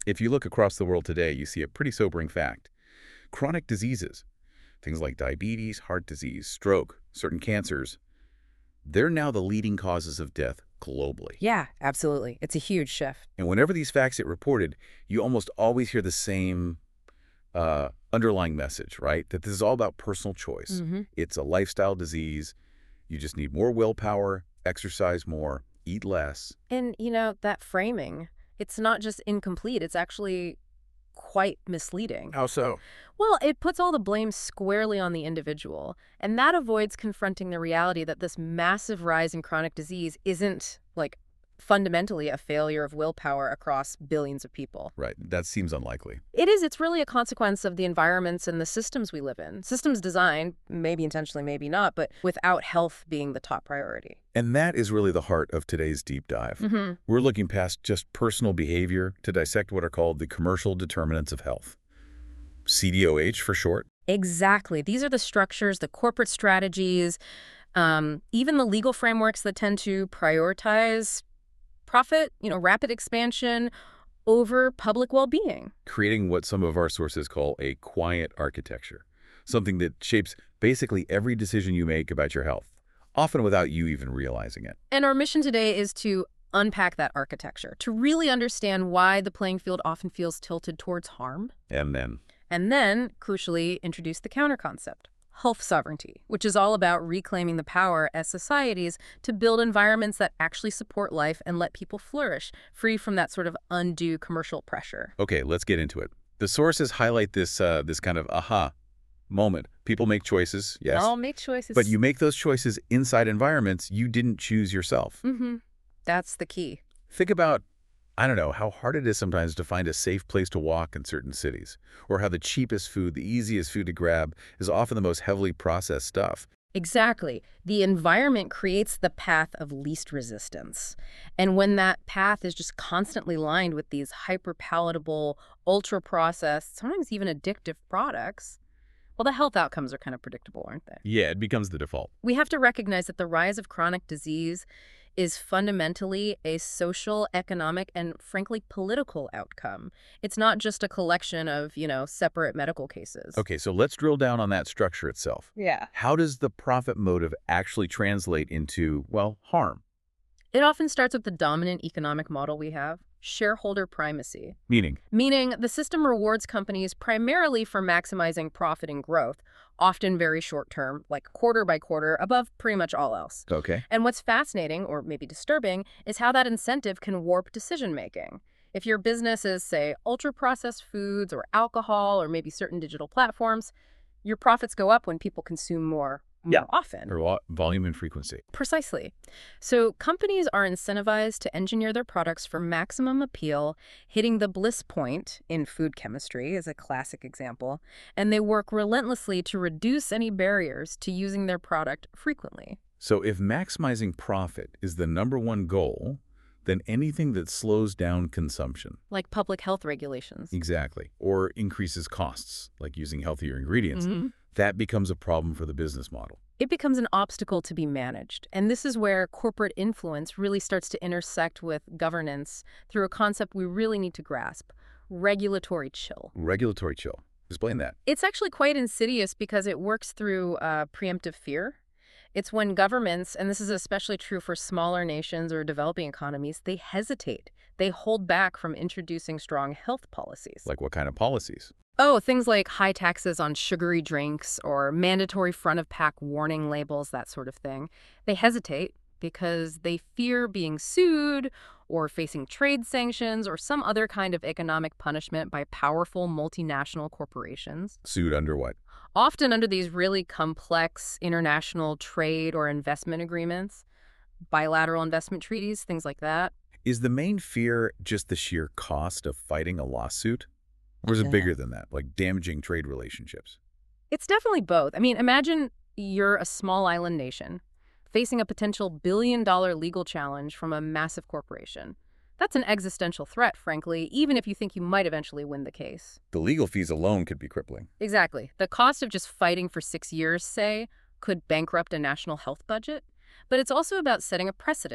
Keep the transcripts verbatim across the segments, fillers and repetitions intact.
If you look across the world today, you see a pretty sobering fact. Chronic diseases, things like diabetes, heart disease, stroke, certain cancers, they're now the leading causes of death globally. Yeah, absolutely. It's a huge shift. And whenever these facts get reported, you almost always hear the same uh, underlying message, right? That this is all about personal choice. hmm It's a lifestyle disease. You just need more willpower, exercise more, eat less. And, you know, that framing, it's not just incomplete, it's actually quite misleading. How so? Well, it puts all the blame squarely on the individual, and that avoids confronting the reality that this massive rise in chronic disease isn't, like, fundamentally a failure of willpower across billions of people. Right. That seems unlikely. It is. It's really a consequence of the environments and the systems we live in. Systems designed, maybe intentionally, maybe not, but without health being the top priority. And that is really the heart of today's deep dive. Mm-hmm. We're looking past just personal behavior to dissect what are called the commercial determinants of health. C D O H for short. Exactly. These are the structures, the corporate strategies, um, even the legal frameworks that tend to prioritize profit, you know, rapid expansion over public well-being. Creating what some of our sources call a quiet architecture, something that shapes basically every decision you make about your health, often without you even realizing it. And our mission today is to unpack that architecture, to really understand why the playing field often feels tilted towards harm, And then, and then, crucially, introduce the counter concept, health sovereignty, which is all about reclaiming the power as societies to build environments that actually support life and let people flourish, free from that sort of undue commercial pressure. okay, let's get into it. The sources highlight this, uh, this kind of aha moment. People make choices, yes, All make choices. but you make those choices inside environments you didn't choose yourself. Mm-hmm. That's the key. Think about, I don't know, how hard it is sometimes to find a safe place to walk in certain cities, or how the cheapest food, the easiest food to grab, is often the most heavily processed stuff. Exactly. The environment creates the path of least resistance. And when that path is just constantly lined with these hyper-palatable, ultra-processed, sometimes even addictive products, well, the health outcomes are kind of predictable, aren't they? Yeah, it becomes the default. We have to recognize that the rise of chronic disease is fundamentally a social, economic, and frankly, political outcome. It's not just a collection of, you know, separate medical cases. Okay, so let's drill down on that structure itself. Yeah. How does the profit motive actually translate into, well, harm? It often starts with the dominant economic model we have, shareholder primacy. Meaning, Meaning the system rewards companies primarily for maximizing profit and growth, often very short term, like quarter by quarter, above pretty much all else. okay, And what's fascinating, or maybe disturbing, is how that incentive can warp decision making. If your business is, say, ultra-processed foods or alcohol or maybe certain digital platforms, your profits go up when people consume more, more Yeah. often. or vo- volume and frequency. Precisely. So companies are incentivized to engineer their products for maximum appeal, hitting the bliss point in food chemistry is a classic example, and they work relentlessly to reduce any barriers to using their product frequently. So if maximizing profit is the number one goal, then anything that slows down consumption, Like public health regulations. exactly, or increases costs, like using healthier ingredients, Mhm. that becomes a problem for the business model. It becomes an obstacle to be managed. And this is where corporate influence really starts to intersect with governance through a concept we really need to grasp, regulatory chill. Regulatory chill. Explain that. It's actually quite insidious because it works through uh, preemptive fear. It's when governments, and this is especially true for smaller nations or developing economies, they hesitate. They hold back from introducing strong health policies. Like what kind of policies? Oh, things like high taxes on sugary drinks or mandatory front-of-pack warning labels, that sort of thing. They hesitate because they fear being sued or facing trade sanctions or some other kind of economic punishment by powerful multinational corporations. Sued under what? Often under these really complex international trade or investment agreements, bilateral investment treaties, things like that. Is the main fear just the sheer cost of fighting a lawsuit? Or is it Yeah. bigger than that, like damaging trade relationships? It's definitely both. I mean, imagine you're a small island nation facing a potential billion-dollar legal challenge from a massive corporation. That's an existential threat, frankly, even if you think you might eventually win the case. The legal fees alone could be crippling. Exactly. The cost of just fighting for six years, say, could bankrupt a national health budget. But it's also about setting a precedent,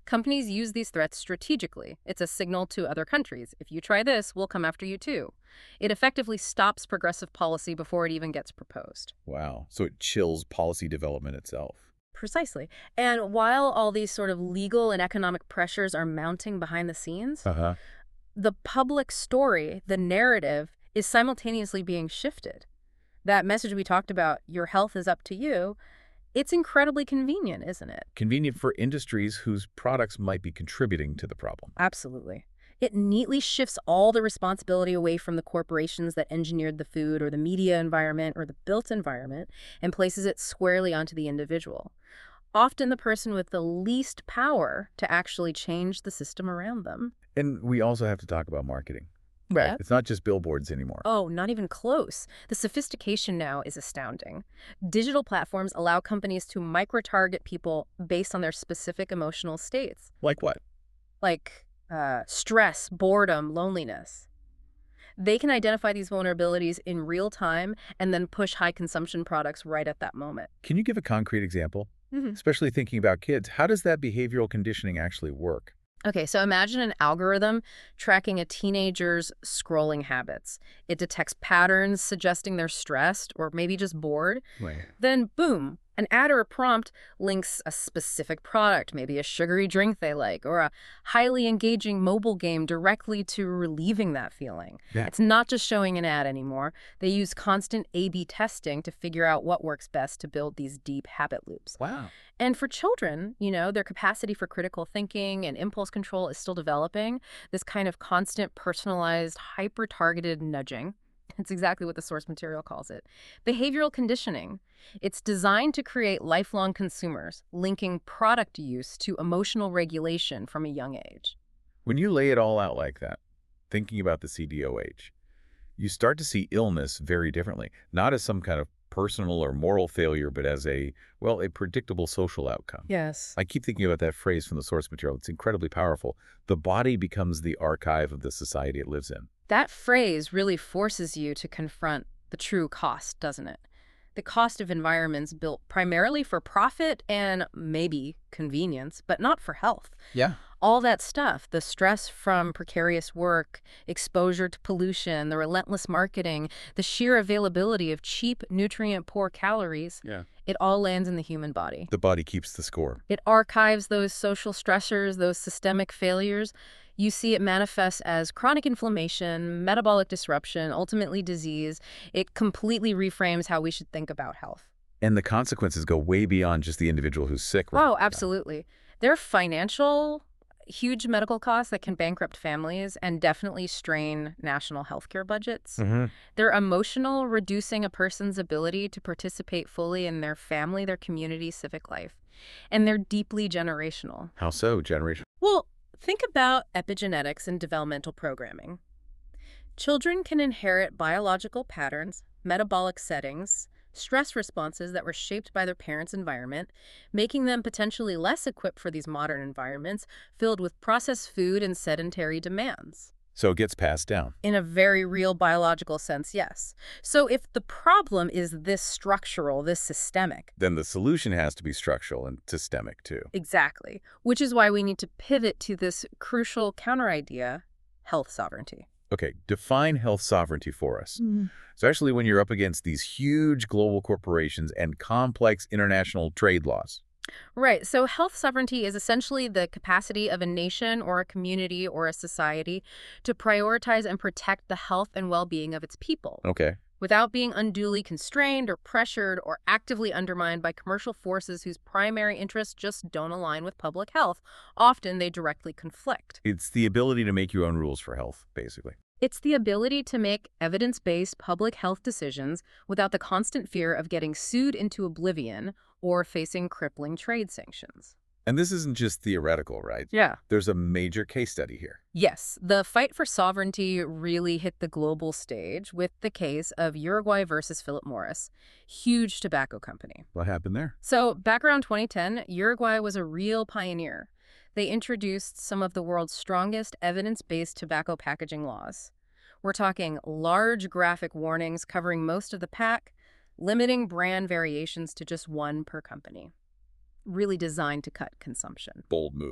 Companies use these threats strategically. It's a signal to other countries. If you try this, we'll come after you too. It effectively stops progressive policy before it even gets proposed. Wow. So it chills policy development itself. Precisely. And while all these sort of legal and economic pressures are mounting behind the scenes, Uh-huh. the public story, the narrative, is simultaneously being shifted. That message we talked about, your health is up to you, it's incredibly convenient, isn't it? Convenient for industries whose products might be contributing to the problem. Absolutely. It neatly shifts all the responsibility away from the corporations that engineered the food or the media environment or the built environment and places it squarely onto the individual, often the person with the least power to actually change the system around them. And we also have to talk about marketing. Right. It's not just billboards anymore. Oh, not even close. The sophistication now is astounding. Digital platforms allow companies to micro-target people based on their specific emotional states, Like what? like uh, stress, boredom, loneliness. They can identify these vulnerabilities in real time and then push high-consumption products right at that moment. Can you give a concrete example? Mm-hmm. Especially thinking about kids, how does that behavioral conditioning actually work? Okay, so imagine an algorithm tracking a teenager's scrolling habits. It detects patterns suggesting they're stressed or maybe just bored. Right. Then, boom, an ad or a prompt links a specific product, maybe a sugary drink they like, or a highly engaging mobile game directly to relieving that feeling. Yeah. It's not just showing an ad anymore. They use constant A B testing to figure out what works best to build these deep habit loops. Wow. And for children, you know, their capacity for critical thinking and impulse control is still developing. This kind of constant, personalized, hyper-targeted nudging. It's exactly what the source material calls it. Behavioral conditioning. It's designed to create lifelong consumers, linking product use to emotional regulation from a young age. When you lay it all out like that, thinking about the C D O H, you start to see illness very differently, not as some kind of personal or moral failure, but as a, well, a predictable social outcome. Yes. I keep thinking about that phrase from the source material. It's incredibly powerful. The body becomes the archive of the society it lives in. That phrase really forces you to confront the true cost, doesn't it? The cost of environments built primarily for profit and maybe convenience, but not for health. Yeah. All that stuff, the stress from precarious work, exposure to pollution, the relentless marketing, the sheer availability of cheap, nutrient-poor calories, Yeah. it all lands in the human body. The body keeps the score. It archives those social stressors, those systemic failures. You see it manifest as chronic inflammation, metabolic disruption, ultimately disease. It completely reframes how we should think about health. And the consequences go way beyond just the individual who's sick. right Oh, now. absolutely. There are financial, huge medical costs that can bankrupt families and definitely strain national healthcare budgets. Mm-hmm. They're emotional, reducing a person's ability to participate fully in their family, their community, civic life. And they're deeply generational. How so, generation? Well, think about epigenetics and developmental programming. Children can inherit biological patterns, metabolic settings, stress responses that were shaped by their parents' environment, making them potentially less equipped for these modern environments filled with processed food and sedentary demands. So it gets passed down. In a very real biological sense, yes. So if the problem is this structural, this systemic, Then the solution has to be structural and systemic, too. exactly, which is why we need to pivot to this crucial counter-idea, health sovereignty. Okay, define health sovereignty for us. Especially when you're up against these huge global corporations and complex international trade laws. Right. So health sovereignty is essentially the capacity of a nation or a community or a society to prioritize and protect the health and well-being of its people Okay. without being unduly constrained or pressured or actively undermined by commercial forces whose primary interests just don't align with public health. Often they directly conflict. It's the ability to make your own rules for health, basically. It's the ability to make evidence-based public health decisions without the constant fear of getting sued into oblivion or facing crippling trade sanctions. And this isn't just theoretical, right? Yeah. There's a major case study here. Yes, the fight for sovereignty really hit the global stage with the case of Uruguay versus Philip Morris, huge tobacco company. What happened there? So back around twenty ten, Uruguay was a real pioneer. They introduced some of the world's strongest evidence-based tobacco packaging laws. We're talking large graphic warnings covering most of the pack, limiting brand variations to just one per company. Really designed to cut consumption. Bold move.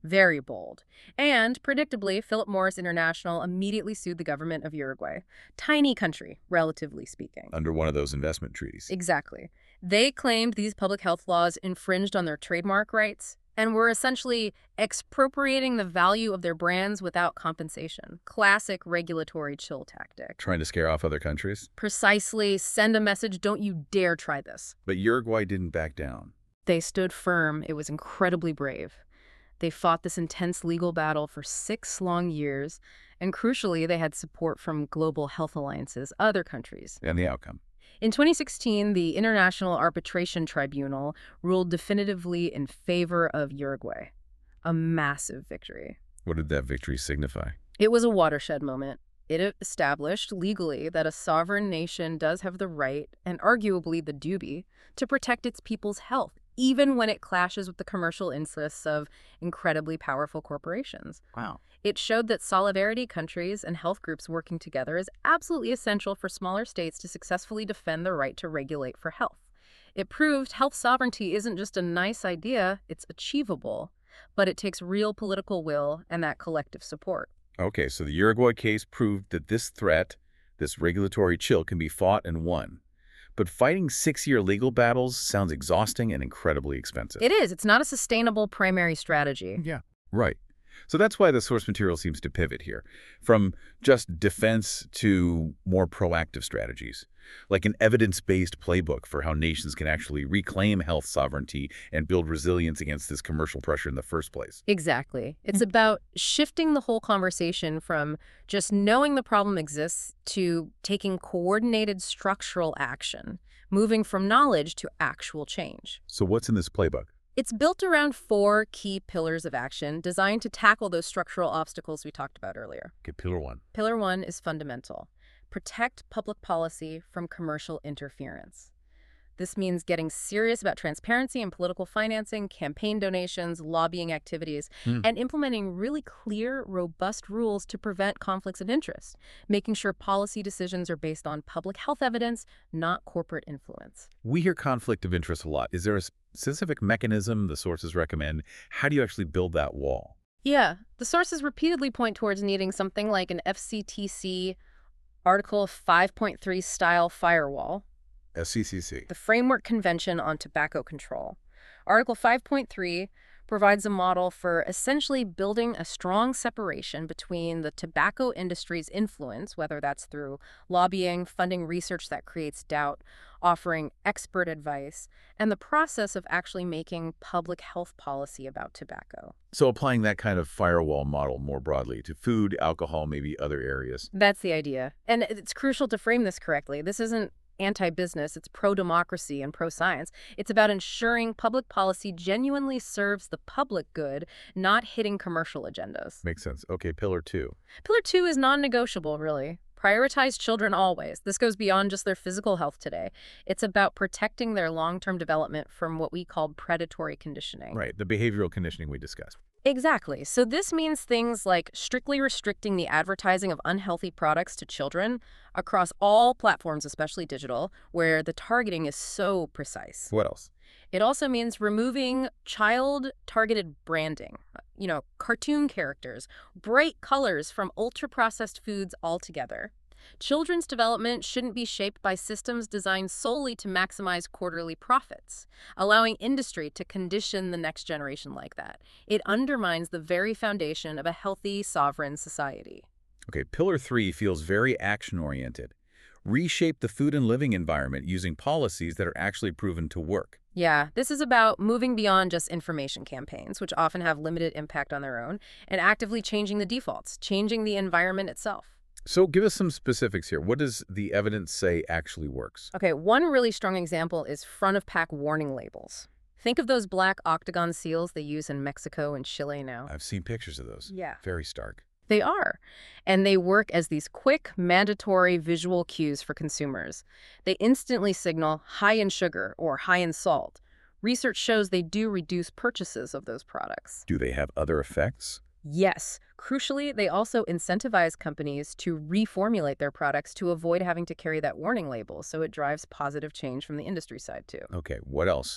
Very bold. And, predictably, Philip Morris International immediately sued the government of Uruguay. Tiny country, relatively speaking. Under one of those investment treaties. Exactly. They claimed these public health laws infringed on their trademark rights and were essentially expropriating the value of their brands without compensation. Classic regulatory chill tactic. Trying to scare off other countries? Precisely. Send a message, don't you dare try this. But Uruguay didn't back down. They stood firm. It was incredibly brave. They fought this intense legal battle for six long years, and crucially, they had support from global health alliances, other countries. And the outcome? In twenty sixteen, the International Arbitration Tribunal ruled definitively in favor of Uruguay. A massive victory. What did that victory signify? It was a watershed moment. It established legally that a sovereign nation does have the right, and arguably the duty, to protect its people's health, even when it clashes with the commercial interests of incredibly powerful corporations. Wow. It showed that solidarity, countries, and health groups working together is absolutely essential for smaller states to successfully defend the right to regulate for health. It proved health sovereignty isn't just a nice idea, it's achievable, but it takes real political will and that collective support. Okay, so the Uruguay case proved that this threat, this regulatory chill, can be fought and won. But fighting six-year legal battles sounds exhausting and incredibly expensive. It is. It's not a sustainable primary strategy. Yeah, right. So that's why the source material seems to pivot here, from just defense to more proactive strategies, like an evidence-based playbook for how nations can actually reclaim health sovereignty and build resilience against this commercial pressure in the first place. Exactly. It's about shifting the whole conversation from just knowing the problem exists to taking coordinated structural action, moving from knowledge to actual change. So what's in this playbook? It's built around four key pillars of action designed to tackle those structural obstacles we talked about earlier. Okay, pillar one. Pillar one is fundamental. Protect public policy from commercial interference. This means getting serious about transparency and political financing, campaign donations, lobbying activities, Hmm. and implementing really clear, robust rules to prevent conflicts of interest, making sure policy decisions are based on public health evidence, not corporate influence. We hear conflict of interest a lot. Is there a specific mechanism the sources recommend? How do you actually build that wall? Yeah, the sources repeatedly point towards needing something like an F C T C Article five point three style firewall, S C C C. the Framework Convention on Tobacco Control. Article five point three provides a model for essentially building a strong separation between the tobacco industry's influence, whether that's through lobbying, funding research that creates doubt, offering expert advice, and the process of actually making public health policy about tobacco. So applying that kind of firewall model more broadly to food, alcohol, maybe other areas. That's the idea. And it's crucial to frame this correctly. This isn't anti-business, it's pro-democracy and pro-science. It's about ensuring public policy genuinely serves the public good, not hitting commercial agendas. Makes sense. Okay, pillar two. Pillar two is non-negotiable, really. Prioritize children always. This goes beyond just their physical health today. It's about protecting their long-term development from what we call predatory conditioning. Right, the behavioral conditioning we discussed. Exactly. So this means things like strictly restricting the advertising of unhealthy products to children across all platforms, especially digital, where the targeting is so precise. What else? It also means removing child-targeted branding, you know, cartoon characters, bright colors from ultra-processed foods altogether. Children's development shouldn't be shaped by systems designed solely to maximize quarterly profits, allowing industry to condition the next generation like that. It undermines the very foundation of a healthy, sovereign society. Okay, pillar three feels very action-oriented. Reshape the food and living environment using policies that are actually proven to work. Yeah, this is about moving beyond just information campaigns, which often have limited impact on their own, and actively changing the defaults, changing the environment itself. So give us some specifics here. What does the evidence say actually works? Okay, one really strong example is front-of-pack warning labels. Think of those black octagon seals they use in Mexico and Chile now. I've seen pictures of those. Yeah. Very stark. They are. And they work as these quick, mandatory visual cues for consumers. They instantly signal high in sugar or high in salt. Research shows they do reduce purchases of those products. Do they have other effects? Yes. Crucially, they also incentivize companies to reformulate their products to avoid having to carry that warning label, so it drives positive change from the industry side, too. Okay, what else?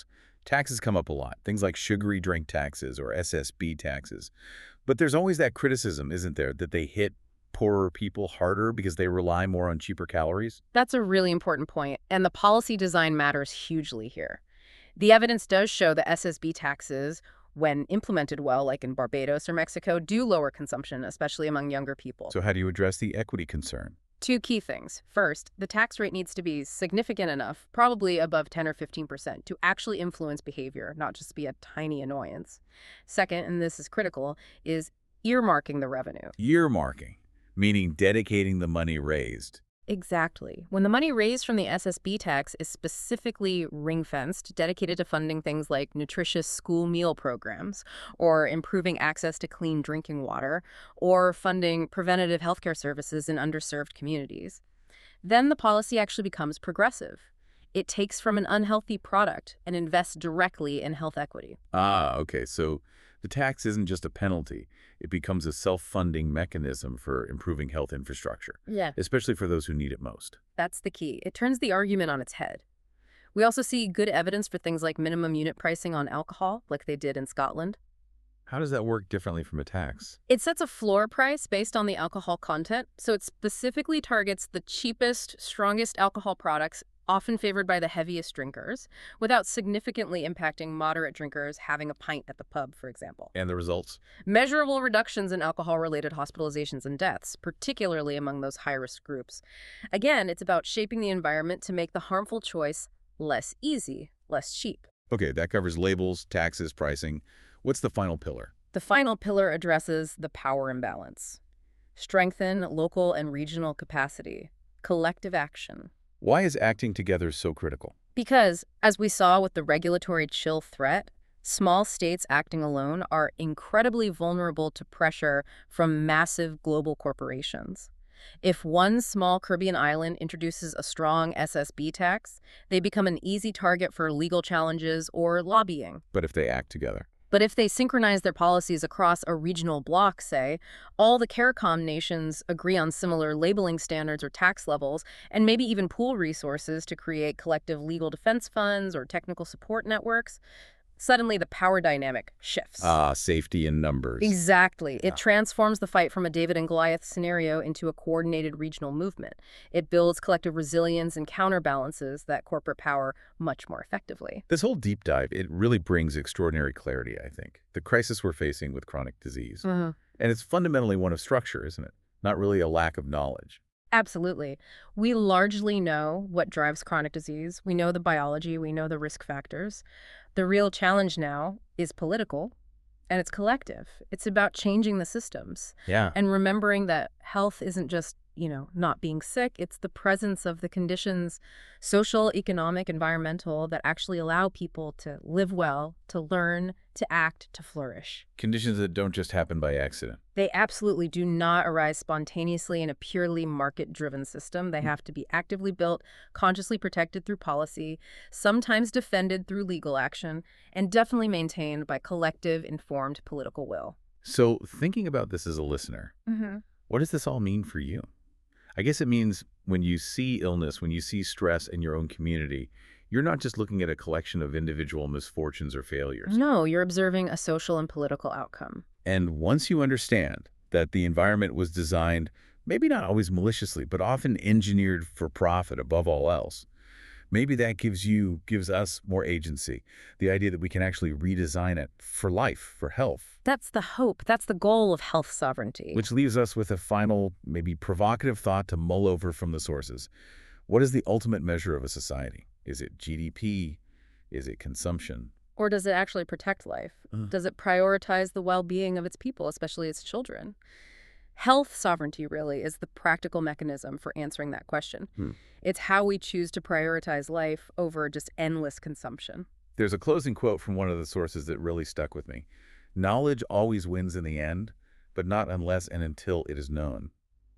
Taxes come up a lot, things like sugary drink taxes or S S B taxes. But there's always that criticism, isn't there, that they hit poorer people harder because they rely more on cheaper calories? That's a really important point, and the policy design matters hugely here. The evidence does show that S S B taxes, when implemented well, like in Barbados or Mexico, do lower consumption, especially among younger people. So how do you address the equity concern? Two key things. First, the tax rate needs to be significant enough, probably above ten or fifteen percent, to actually influence behavior, not just be a tiny annoyance. Second, and this is critical, is earmarking the revenue. Earmarking, meaning dedicating the money raised. Exactly. When the money raised from the S S B tax is specifically ring-fenced, dedicated to funding things like nutritious school meal programs, or improving access to clean drinking water, or funding preventative healthcare services in underserved communities, then the policy actually becomes progressive. It takes from an unhealthy product and invests directly in health equity. Ah, okay. So the tax isn't just a penalty. It becomes a self-funding mechanism for improving health infrastructure, Yeah. especially for those who need it most. That's the key. It turns the argument on its head. We also see good evidence for things like minimum unit pricing on alcohol, like they did in Scotland. How does that work differently from a tax? It sets a floor price based on the alcohol content, so it specifically targets the cheapest, strongest alcohol products, often favored by the heaviest drinkers, without significantly impacting moderate drinkers having a pint at the pub, for example. And the results? Measurable reductions in alcohol-related hospitalizations and deaths, particularly among those high-risk groups. Again, it's about shaping the environment to make the harmful choice less easy, less cheap. Okay, that covers labels, taxes, pricing. What's the final pillar? The final pillar addresses the power imbalance. Strengthen local and regional capacity. Collective action. Why is acting together so critical? Because, as we saw with the regulatory chill threat, small states acting alone are incredibly vulnerable to pressure from massive global corporations. If one small Caribbean island introduces a strong S S B tax, they become an easy target for legal challenges or lobbying. But if they act together? But if they synchronize their policies across a regional bloc, say, all the CARICOM nations agree on similar labeling standards or tax levels, and maybe even pool resources to create collective legal defense funds or technical support networks, suddenly the power dynamic shifts. Ah, safety in numbers. Exactly. It Yeah. transforms the fight from a David and Goliath scenario into a coordinated regional movement. It builds collective resilience and counterbalances that corporate power much more effectively. This whole deep dive, it really brings extraordinary clarity, I think. The crisis we're facing with chronic disease. Mhm. And it's fundamentally one of structure, isn't it? Not really a lack of knowledge. Absolutely. We largely know what drives chronic disease. We know the biology, we know the risk factors. The real challenge now is political, and it's collective. It's about changing the systems Yeah. and remembering that health isn't just, you know, not being sick. It's the presence of the conditions, social, economic, environmental, that actually allow people to live well, to learn, to act, to flourish. Conditions that don't just happen by accident. They absolutely do not arise spontaneously in a purely market-driven system. They have to be actively built, consciously protected through policy, sometimes defended through legal action, and definitely maintained by collective, informed political will. So thinking about this as a listener, Mm-hmm. what does this all mean for you? I guess it means when you see illness, when you see stress in your own community, you're not just looking at a collection of individual misfortunes or failures. No, you're observing a social and political outcome. And once you understand that the environment was designed, maybe not always maliciously, but often engineered for profit above all else, maybe that gives you, gives us more agency. The idea that we can actually redesign it for life, for health. That's the hope. That's the goal of health sovereignty. Which leaves us with a final, maybe provocative thought to mull over from the sources. What is the ultimate measure of a society? Is it G D P? Is it consumption? Or does it actually protect life? Uh. Does it prioritize the well-being of its people, especially its children? Health sovereignty really is the practical mechanism for answering that question. Hmm. It's how we choose to prioritize life over just endless consumption. There's a closing quote from one of the sources that really stuck with me. Knowledge always wins in the end, but not unless and until it is known.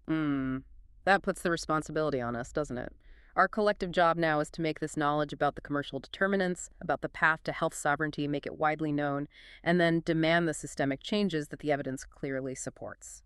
Mm. That puts the responsibility on us, doesn't it? Our collective job now is to make this knowledge about the commercial determinants, about the path to health sovereignty, make it widely known, and then demand the systemic changes that the evidence clearly supports.